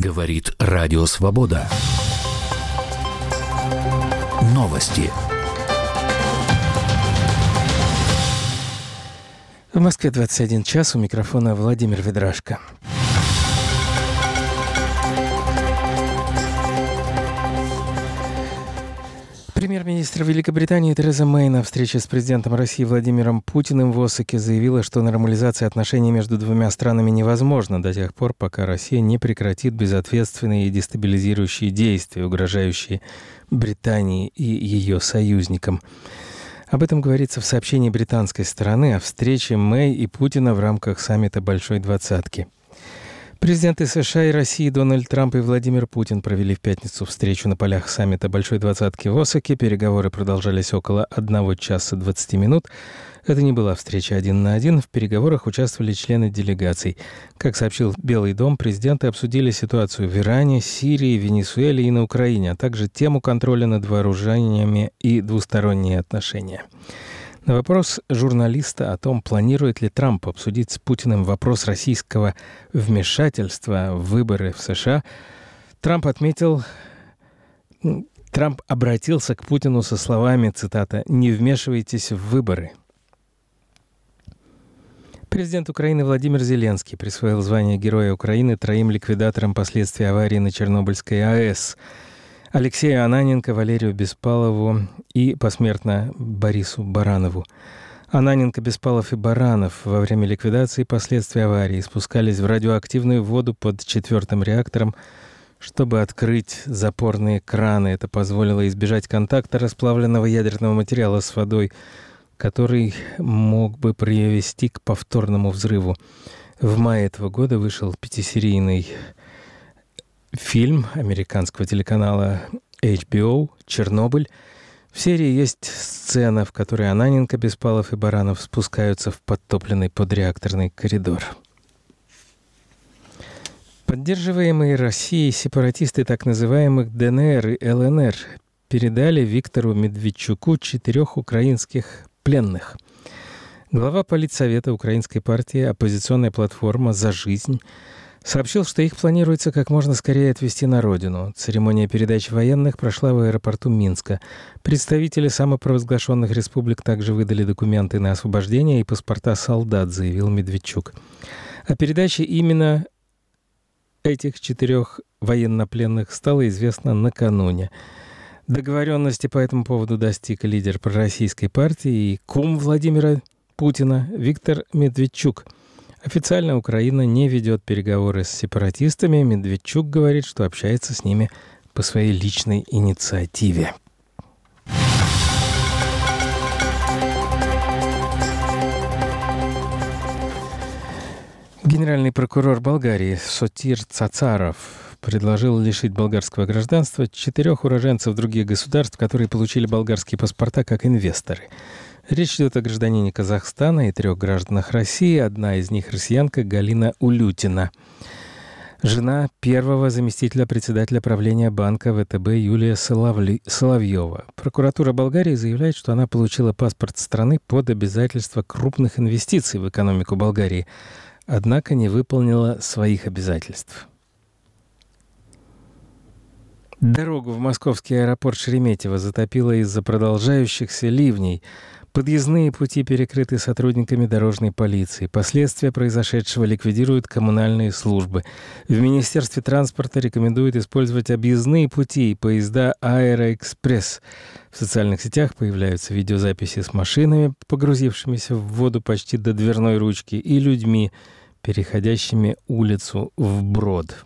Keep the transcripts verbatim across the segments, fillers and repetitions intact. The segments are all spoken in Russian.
Говорит Радио Свобода. Новости. В Москве двадцать один час, у микрофона Владимир Ведрашко. Премьер-министр Великобритании Тереза Мэй на встрече с президентом России Владимиром Путиным в Осаке заявила, что нормализация отношений между двумя странами невозможна до тех пор, пока Россия не прекратит безответственные и дестабилизирующие действия, угрожающие Британии и ее союзникам. Об этом говорится в сообщении британской стороны о встрече Мэй и Путина в рамках саммита Большой Двадцатки. Президенты США и России Дональд Трамп и Владимир Путин провели в пятницу встречу на полях саммита Большой Двадцатки в Осаке. Переговоры продолжались около одного часа двадцати минут. Это не была встреча один на один. В переговорах участвовали члены делегаций. Как сообщил Белый дом, президенты обсудили ситуацию в Иране, Сирии, Венесуэле и на Украине, а также тему контроля над вооружениями и двусторонние отношения. На вопрос журналиста о том, планирует ли Трамп обсудить с Путиным вопрос российского вмешательства в выборы в США, Трамп отметил, Трамп обратился к Путину со словами, цитата, «Не вмешивайтесь в выборы». Президент Украины Владимир Зеленский присвоил звание Героя Украины троим ликвидаторам последствий аварии на Чернобыльской АЭС: Алексею Ананенко, Валерию Беспалову и посмертно Борису Баранову. Ананенко, Беспалов и Баранов во время ликвидации последствий аварии спускались в радиоактивную воду под четвертым реактором, чтобы открыть запорные краны. Это позволило избежать контакта расплавленного ядерного материала с водой, который мог бы привести к повторному взрыву. В мае этого года вышел пятисерийный фильм американского телеканала эйч би о «Чернобыль». В серии есть сцена, в которой Ананенко, Беспалов и Баранов спускаются в подтопленный подреакторный коридор. Поддерживаемые Россией сепаратисты так называемых дэ эн эр и эл эн эр передали Виктору Медведчуку четырех украинских пленных. Глава политсовета украинской партии «Оппозиционная платформа за жизнь» сообщил, что их планируется как можно скорее отвезти на родину. Церемония передачи военных прошла в аэропорту Минска. Представители самопровозглашенных республик также выдали документы на освобождение и паспорта солдат, заявил Медведчук. О передаче именно этих четырех военнопленных стало известно накануне. Договоренности по этому поводу достиг лидер пророссийской партии и кум Владимира Путина Виктор Медведчук. Официально Украина не ведет переговоры с сепаратистами. Медведчук говорит, что общается с ними по своей личной инициативе. Генеральный прокурор Болгарии Сотир Цацаров предложил лишить болгарского гражданства четырех уроженцев других государств, которые получили болгарские паспорта как инвесторы. Речь идет о гражданине Казахстана и трех гражданах России. Одна из них россиянка Галина Улютина, жена первого заместителя председателя правления банка вэ тэ бэ Юлия Соловли... Соловьева. Прокуратура Болгарии заявляет, что она получила паспорт страны под обязательство крупных инвестиций в экономику Болгарии, однако не выполнила своих обязательств. Дорогу в московский аэропорт Шереметьево затопило из-за продолжающихся ливней. Подъездные пути перекрыты сотрудниками дорожной полиции. Последствия произошедшего ликвидируют коммунальные службы. В Министерстве транспорта рекомендуют использовать объездные пути и поезда «Аэроэкспресс». В социальных сетях появляются видеозаписи с машинами, погрузившимися в воду почти до дверной ручки, и людьми, переходящими улицу вброд.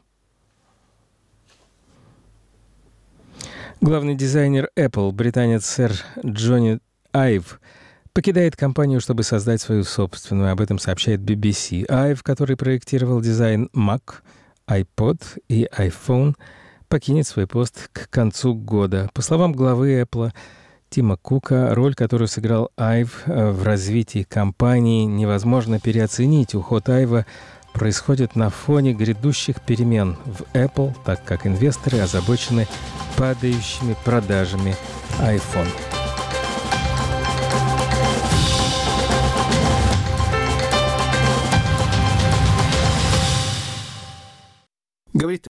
Главный дизайнер Apple, британец сэр Джонни Айв, покидает компанию, чтобы создать свою собственную. Об этом сообщает би би си. Айв, который проектировал дизайн Mac, iPod и iPhone, покинет свой пост к концу года. По словам главы Apple Тима Кука, роль, которую сыграл Айв в развитии компании, невозможно переоценить. Уход Айва происходит на фоне грядущих перемен в Apple, так как инвесторы озабочены падающими продажами iPhone. Говорит